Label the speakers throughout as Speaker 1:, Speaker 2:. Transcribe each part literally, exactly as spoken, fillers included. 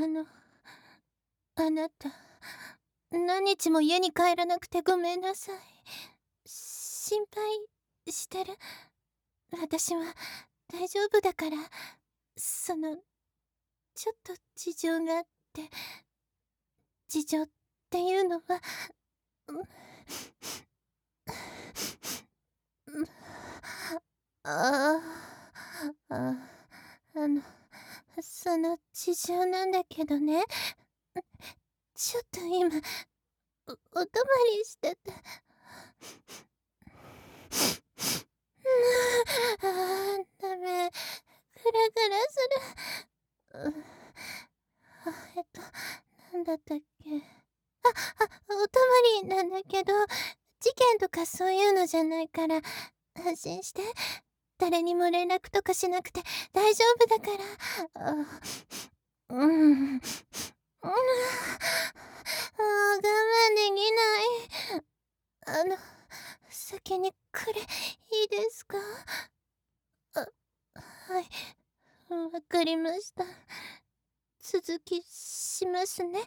Speaker 1: の、あなた、何日も家に帰らなくてごめんなさい。心配してる？私は大丈夫だから。その、ちょっと事情があって。事情っていうのは、うんうん、ああ、あ、あの、その事情なんだけどね、ちょっと今、お、お泊まりしてて。ああ、ダメ。グラグラする。うあ、えっと、なんだったっけ。あ、あ、お泊まりなんだけど、事件とかそういうのじゃないから、安心して。誰にも連絡とかしなくて大丈夫だから。あ、うん。うん。ああ、我慢できない。あの、先にこれ、いいですか？あ、はい、わかりました。続きしますね。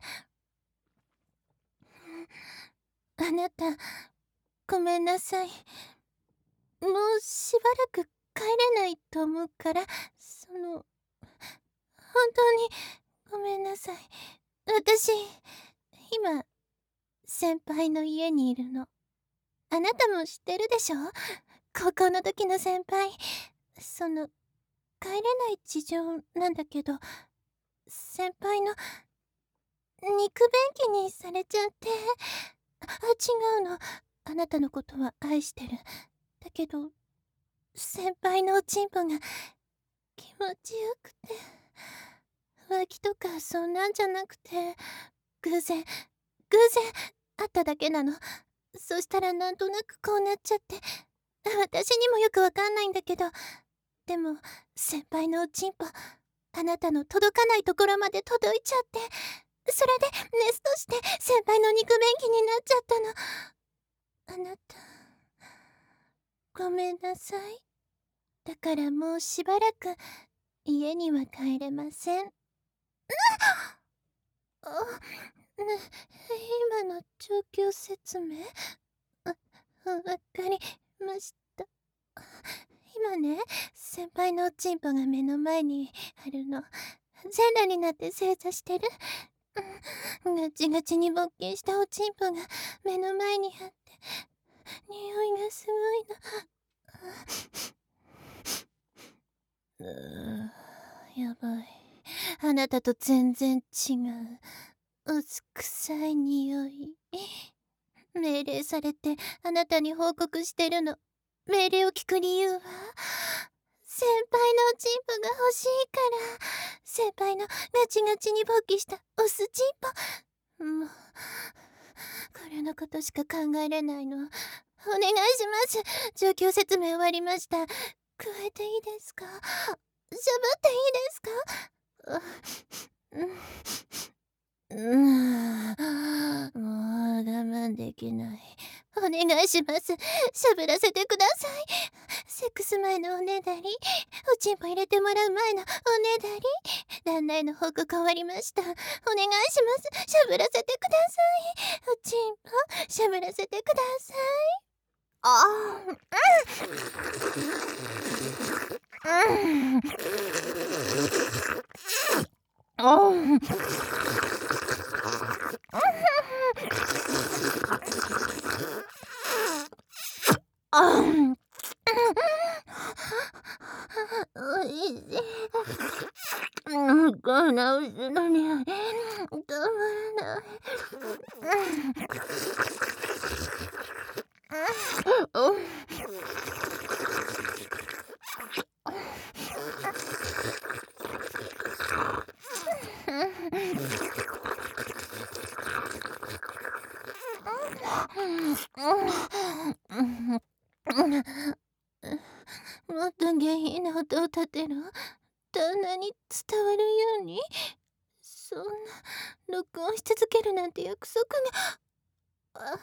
Speaker 1: あなた、ごめんなさい。もうしばらく帰れないと思うから、その、本当にごめんなさい。私、今、先輩の家にいるの。あなたも知ってるでしょ？高校の時の先輩。その、帰れない事情なんだけど、先輩の肉便器にされちゃって。あ、違うの。あなたのことは愛してる。だけど、先輩のおちんぽが気持ちよくて。浮気とかそんなんじゃなくて、偶然、偶然会っただけなの。そしたらなんとなくこうなっちゃって。私にもよくわかんないんだけど、でも先輩のおちんぽ、あなたの届かないところまで届いちゃって、それでネストして先輩の肉便器になっちゃったの。あなた、ごめんなさい。だからもうしばらく家には帰れません。あ、ね、今の状況説明？あ、わかりました。今ね、先輩のおちんぽが目の前にあるの。全裸になって正座してる。うん、ガチガチに勃起したおちんぽが目の前にあって、匂いがすごいの。うー、やばい。あなたと全然違う。うす臭い匂い。命令されてあなたに報告してるの。命令を聞く理由は、先輩のおちんぽが欲しいから。先輩のガチガチに勃起したオスちんぽ。もう、これのことしか考えれないの。お願いします。状況説明終わりました。加えていいですか？しゃぶっていいですか？う、うん、もう我慢できない。お願いします。しゃぶらせてください。セックス前のおねだり、おちんぽ入れてもらう前のおねだり、旦那への報告終わりました。お願いします。しゃぶらせてください。おちんぽ、しゃぶらせてください。ああ、うん。うん。ああ。あん。おいしい。うん、こんな薄のにおい、たまらない。うん。もっと下品な音を立てろ。旦那に伝わるように。そんな録音し続けるなんて約束が。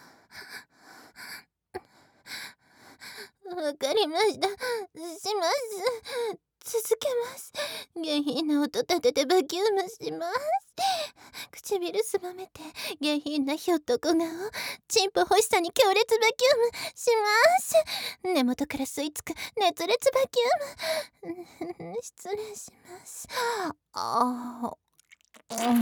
Speaker 1: あ、わかりました。します。 続けます。下品な音立ててバキュームします。唇すぼめて下品なひょっとこ顔、チンポ欲しさに強烈バキュームします。根元から吸い付く熱烈バキューム。失礼します。ああ、うん。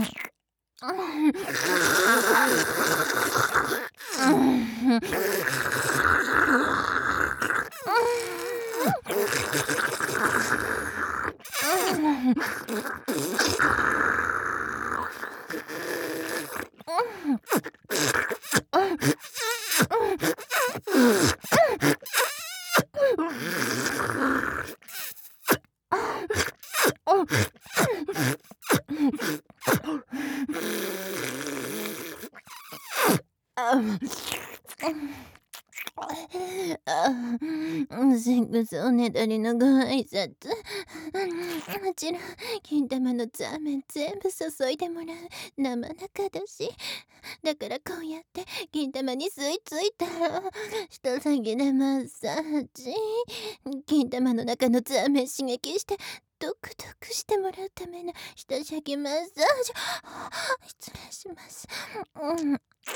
Speaker 1: セックスおねだりのご挨拶。もちろん金玉のザーメン全部注いでもらう生中だし、だからこうやって金玉に吸い付いたら人先でマッサージ、金玉の中のザーメン刺激してドクドクしてもらうための下しゃぎマッサージ。失礼します。うんうんうん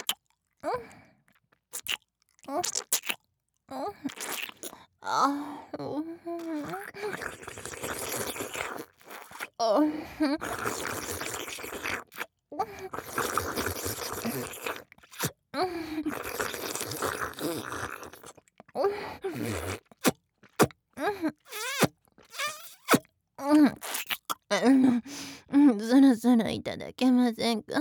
Speaker 1: うんあうんあうんそろそろいただけませんか。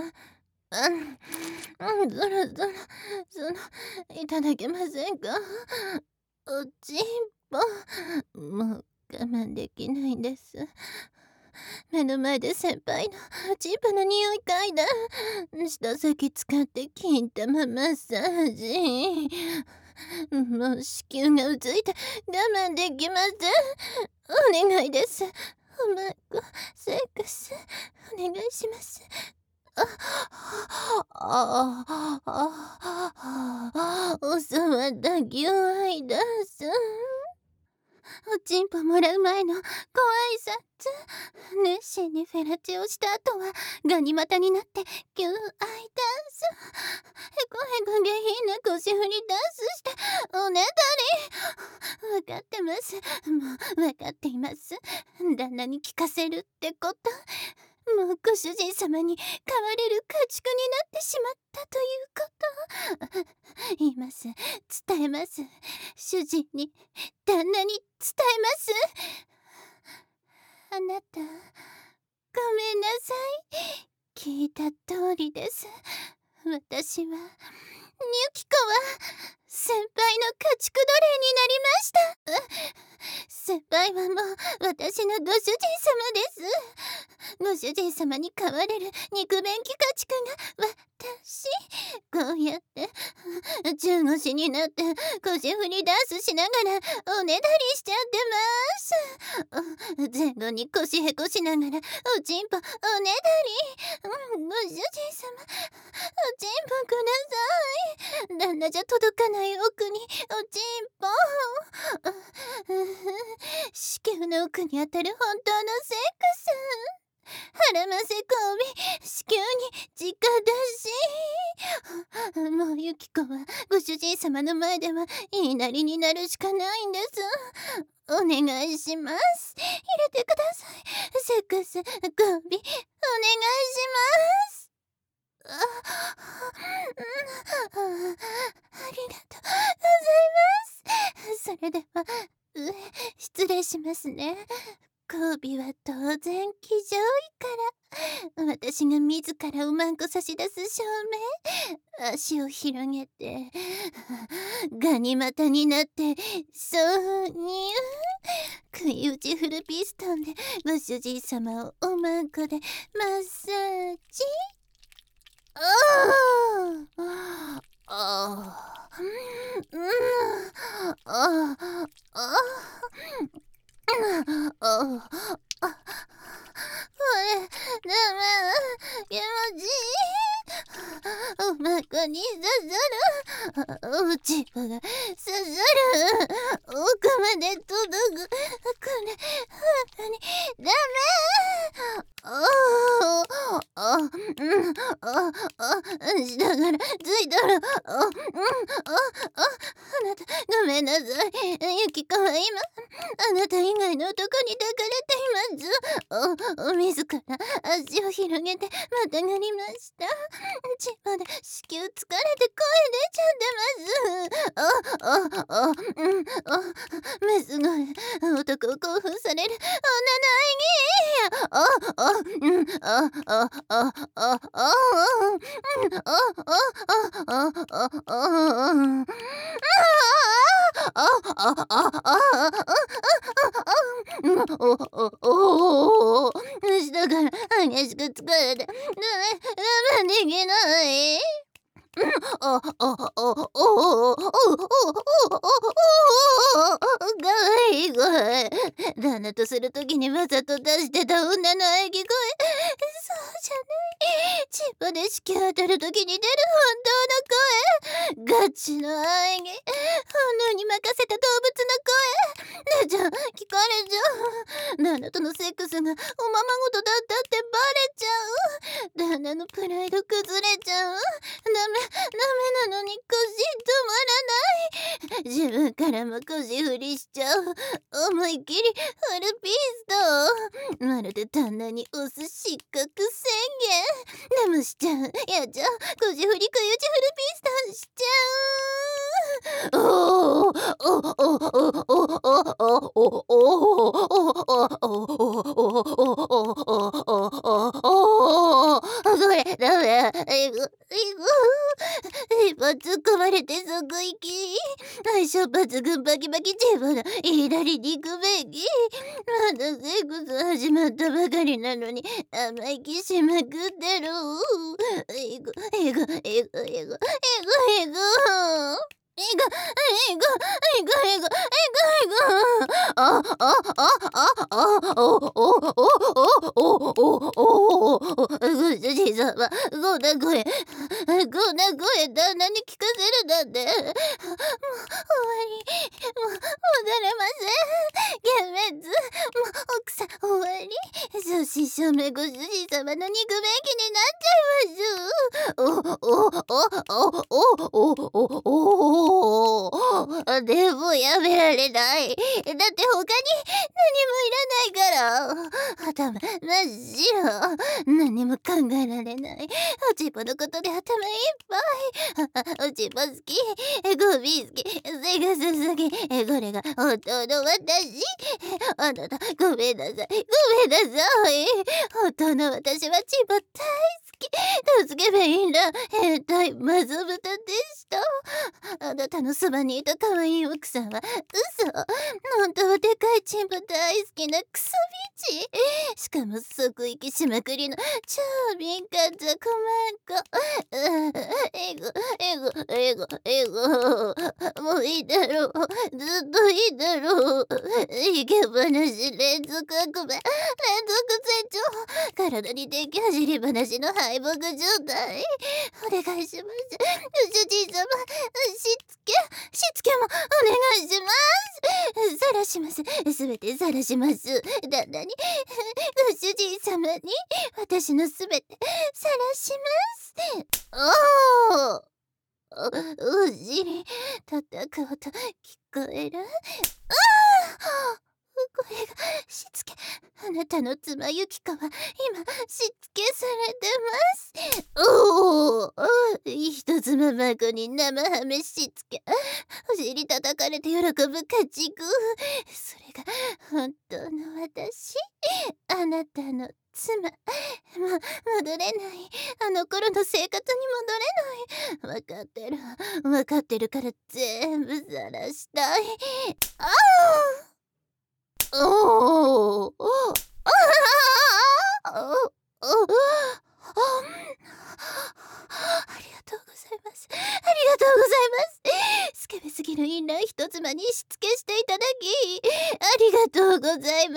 Speaker 1: うん、そろそろそのいただけませんか。おちんぽもう我慢できないです。目の前で先輩のチンポの匂い嗅いだ。舌先使って金玉マッサージ。もう子宮がうついて我慢できません。お願いです。おまこセックスお願いします。あああおそわだぎをあいだす。おちんぽもらう前のご挨拶。熱心にフェラチオした後はガニ股になってぎゅーあいだす。へこへこ下品な腰振りダンスしておねだり。わかってます。もうわかっています。旦那に聞かせるってこと。もうご主人様に飼われる家畜になってしまったということ。言います。伝えます。主人に、旦那に伝えます。あなた、ごめんなさい。聞いた通りです。私は、ニュキコは、先輩の家畜奴隷になりました。先輩はもう私のご主人様です。ご主人様に飼われる肉便器家畜が私。こうやって中腰になって腰振りダンスしながらおねだりしちゃってます。前後に腰へこしながらおちんぽおねだり。ご主人様、おちんぽください。旦那じゃ届かない奥におちんぽ。子宮の奥に当たる本当のセックス。腹ませ交尾、子宮に直出し。もうユキコはご主人様の前では言いなりになるしかないんです。お願いします。入れてください。セックス交尾お願いします。あ, ありがとうございます。それでは失礼しますね。交尾は当然騎乗位から私が自らおまんこ差し出す証明。足を広げてガニ股になって挿入。食い打ちフルピストンでご主人様をおまんこでマッサージ。ああああうんああああああこれダメ気持ちいい。おまんこに刺さるおちんぽが刺ささる。奥まで届く。これ本当にダメ。あああうんああ下からついたらあうんあああなたごめんなさい。ユキコは今あなた以外の男に抱かれています。おお自ら足を広げてまたがりました。千葉で子宮疲れて声出ちゃってます。あああうんあメスが男を興奮される女の演技。ああうんあああああうんああああああうんああああああうんおおおお下から激しく疲れてダメダメできない。ああああおおおおおおかわいい声。旦那とするときにわざと出してた女の喘ぎ声。そうじゃない。千葉で子宮当たるときに出る本当の声。ガチの喘ぎ。本能に任せた動物の声。じゃあ聞かれちゃう。旦那とのセックスがおままごとだったってバレちゃう。旦那のプライド崩れちゃう。ダメダメなのに腰止まらない。自分からも腰振りしちゃう。思いっきりフルピースト。まるで旦那に押す失格宣言。でもしちゃう。やっちゃう。腰振りくい打ちフルピーストしちゃう。おおおおおおおおおおおおこれダメ。えぐえぐ一発突っ込まれて即息。相性抜群バキバキチームの左に行くべき。まだセックス始まったばかりなのに甘い気しまくってる。えぐえぐえぐえぐえぐえぐえぐえぐえぐえぐえぐえぐえぐあああああおおおおおおおおご主人様こんな声こんな声旦那に聞かせるなんてもう終わりもう戻れません。幻滅もう奥さん終わり。正真正銘ご主人様の肉便器になっちゃいます。おおおおおおおおおでもやめられない。だって他に何もいらないから。頭真っ白。何も考えられない。おちぼのことで頭いっぱい。おちぼ好き。ゴミ好き。背がすぎ。これが本当の私。あなたごめんなさい。ごめんなさい。本当の私はちぼ大好き。助けメインだ。変態マゾ豚でした。あなたのそばにいた可愛い奥さんは嘘。本当はでかいチンポ大好きなクソビチ。しかも即息しまくりの超敏感ザコマンコ。えぐえぐえぐえぐもういいだろう。ずっといいだろう。いけ話連続悪夢連続成長。体にでき走り話の敗北状態。お願いします。主人様しつけしつけもお願いします。さらします。すべてさらします。旦那にご主人様に私のすべてさらします。おおお尻叩く音聞こえる。ああこれがしつけ。あなたの妻ユキコは今しつけされてます。おお人妻孫に生ハメしつけ。お尻叩かれて喜ぶ家畜。それが本当の私。あなたの妻。も戻れない。あの頃の生活に戻れない。分かってる分かってるから全部さらしたい。ああおおおああありがとうございます。ありがとうございます。スケベすぎるインラン人妻にしつけしていただきありがとうございます。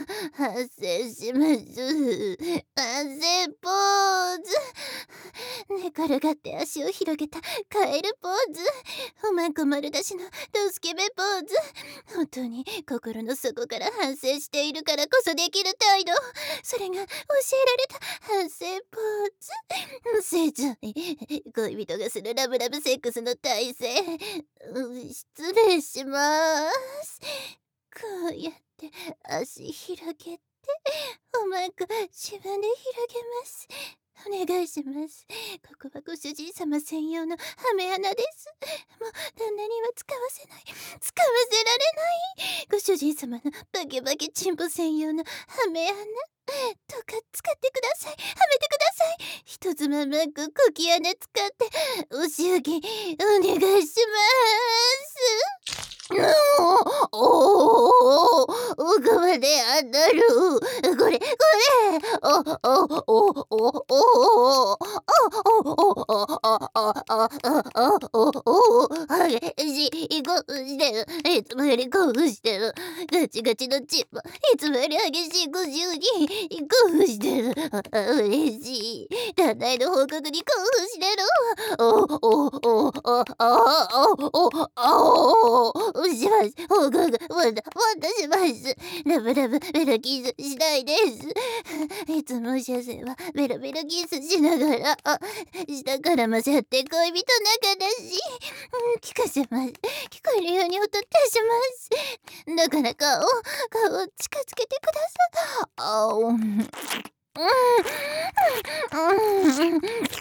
Speaker 1: 反省します。反省ポーズ。 寝転がって足を広げたカエルポーズ。おまんこ丸出しのドスケベポーズ。本当に心の底から反省しているからこそできる態度。それが教えられた反省ポーズ。正常に恋人がするラブラブセックスの体勢。うん、失礼します。こうやって足広げて、おまんこ自分で広げます。お願いします。ここはご主人様専用のハメ穴です。もう旦那には使わせない。使わせられない。ご主人様のバケバケチンポ専用のハメ穴。どうか使ってください。はめてください。人妻マンココキ穴使ってお仕置きお願いします。おおおおこまで当たる。これこれおおおおおおおおおお激しい興奮してる。いつもより興奮してる。ガチガチのチンポいつもより激しいご祝儀興奮してる。嬉しい。旦那への報告に興奮してる。おおおおおおおおおします。報告まだまたします。ラブラブベロキスしたいです。いつもシャセはベロベロキスしながら下から混ざって恋人仲だし、うん、聞かせます。聞こえるように音出します。だから顔顔を近づけてください。あおうんうんうん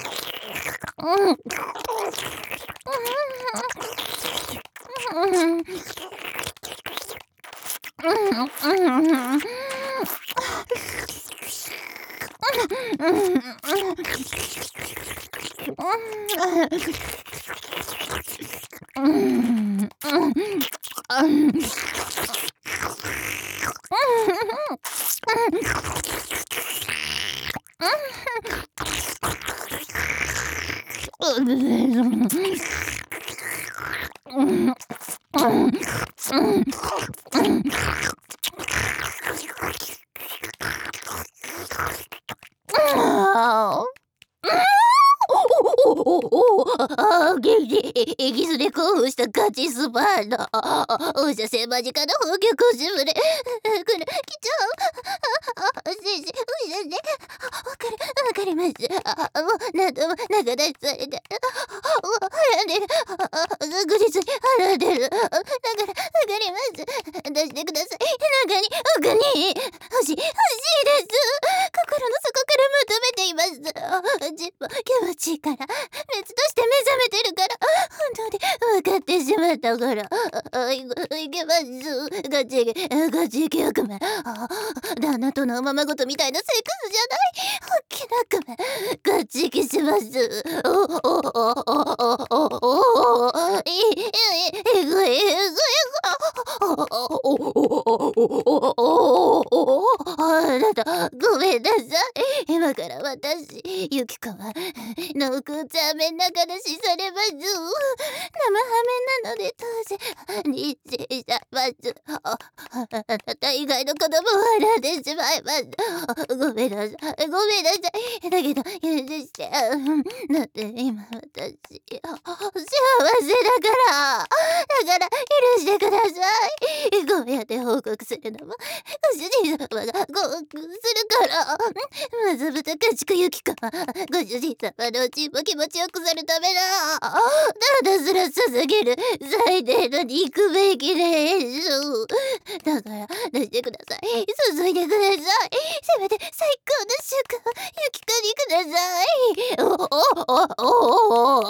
Speaker 1: ああ、元気、エキスで興奮したガチスパーの放射線間近の宝玉をしぶれ。これ、貴重。あ、先生、お医者で。わかる、わかります。あ、もう、何度も仲出しされて。もう、腹んでる。確実に腹んでる。だから、わかります。出してください。中に、奥に。欲しい、欲しいです。心の底から求めています。ジッポ、気持ちいいから。熱として目覚めてるから。本当に分かってしまったから。あ、いいけます。ガチゲ、ガチゲ悪魔。旦那とのおままごとみたいなセックスじゃない。大きな悪魔。ガチゲします。おおおおおおおおえええぐいえぐいえぐい。あなた、ごめんなさい。今から私、ユキコは濃厚チャーメン仲出しされます。生ハメなので当然、妊娠します。あなた以外の子供を選んでしまいます。ごめんなさい。ごめんなさい。だけど、許して。だって今私、幸せだから。だから、許してください。こうやって報告するのも、ご主人様が合格するから。まずぶたかしくゆきか。ご主人様のうちも気持ちよくするためだ。ただすら捧げる最低の肉べきです。だから、出してください。注いでください。せめて最高の祝福、ゆきかにください。おおおおおおおお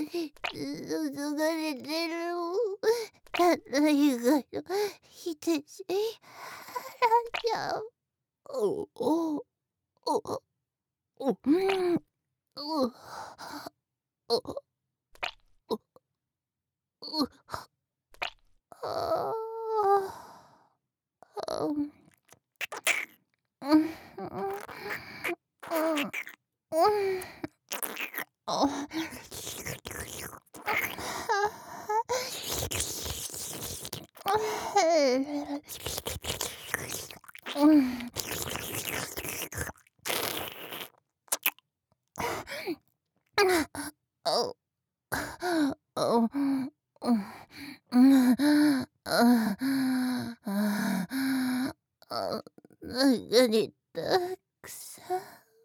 Speaker 1: 注がれてる。たった以外のひてし、はらちゃん。おおおお、うん、おおおおお、ああ、うん、うん、うん、うん、あ、うん。お、お、うん、うん、ああ、あ、中にたくさん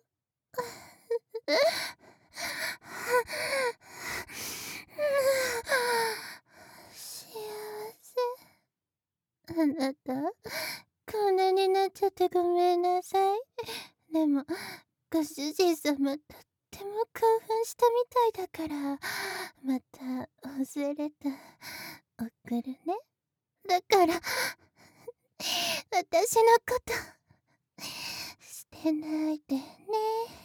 Speaker 1: 幸せ。あなた、こんなになっちゃってごめんなさい。でも、ご主人様とっても興奮したみたいだから、また忘れた送るね。だから、私のこと捨てないでね。